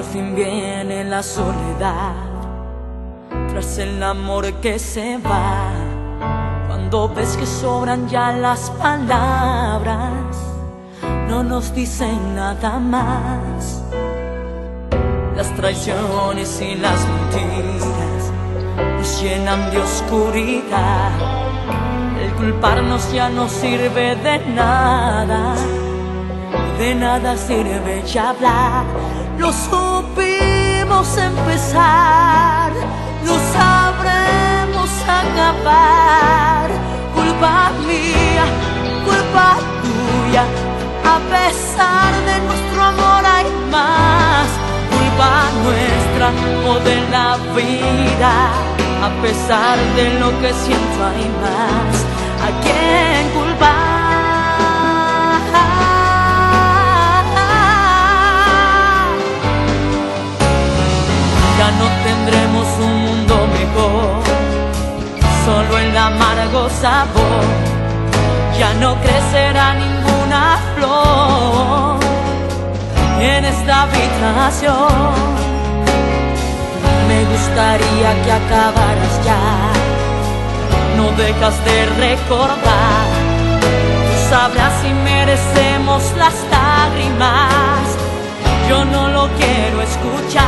fin viene la soledad, tras el amor que se va. Cuando ves que sobran ya las palabras, no nos dicen nada más. Las traiciones y las mentiras nos llenan de oscuridad. El culparnos ya no sirve de nada sirve ya hablar. Lo supimos empezar, lo sabremos acabar. Culpa mía, culpa tuya, a pesar de nuestro amor hay más. Culpa nuestra o de la vida, a pesar de lo que siento hay más. ¿A quién culpar? Ya no tendremos un mundo mejor, solo el amargo sabor. Ya no crecerá ninguna flor en esta habitación. Me gustaría que acabaras ya, no dejas de recordar. Tú sabrás si merecemos las lágrimas, yo no lo quiero escuchar.